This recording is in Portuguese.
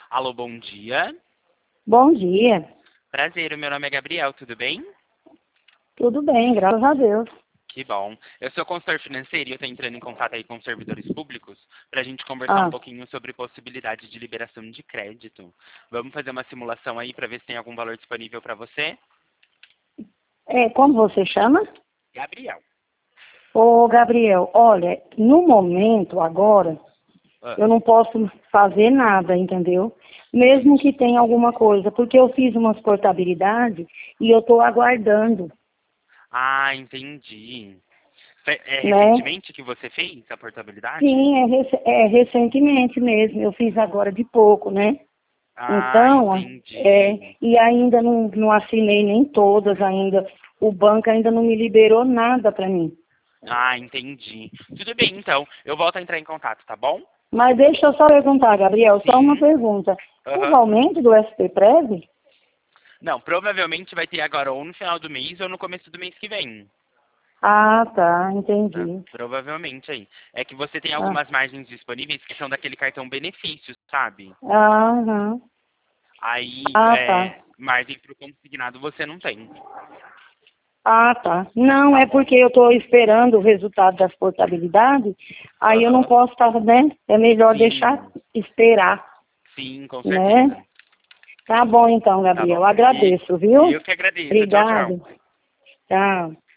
Alô, bom dia. Bom dia. Prazer, o meu nome é Gabriel, tudo bem? Tudo bem, graças a Deus. Que bom. Eu sou consultor financeiro e eu estou entrando em contato aí com os servidores públicos para a gente conversar um Ah, pouquinho sobre possibilidade de liberação de crédito. Vamos fazer uma simulação aí para ver se tem algum valor disponível para você? como você chama? Gabriel. Ô, Gabriel, olha, no momento, agora, Ah, eu não posso fazer nada, entendeu? Mesmo que tenha alguma coisa, porque eu fiz umas portabilidades e eu estou aguardando, entendi. É né? recentemente que você fez a portabilidade? Sim, é recentemente mesmo, eu fiz agora de pouco, né? Então, Entendi. e ainda não assinei nem todas ainda, o banco ainda não me liberou nada para mim. Entendi. Tudo bem, então. Eu volto a entrar em contato, tá bom? Mas deixa eu só perguntar, Gabriel, só uma Sim. pergunta. Teve Aham. aumento do SPPREV? Não, provavelmente vai ter agora ou no final do mês ou no começo do mês que vem. Ah, tá, Tá? entendi. Provavelmente aí. É que você tem Ah, algumas margens disponíveis que são daquele cartão benefícios, sabe? aham. Aí, Ah, tá. margem para o consignado você não tem. Ah, tá. Não, Tá é bom? porque eu estou esperando o resultado das portabilidades, aí eu não Aham. posso estar, né? É melhor deixar Sim, esperar, sim, com né? certeza. Tá bom então, Tá Gabriel. bom? Agradeço, E viu? eu que agradeço. Tchau, tchau. Obrigado. Tchau.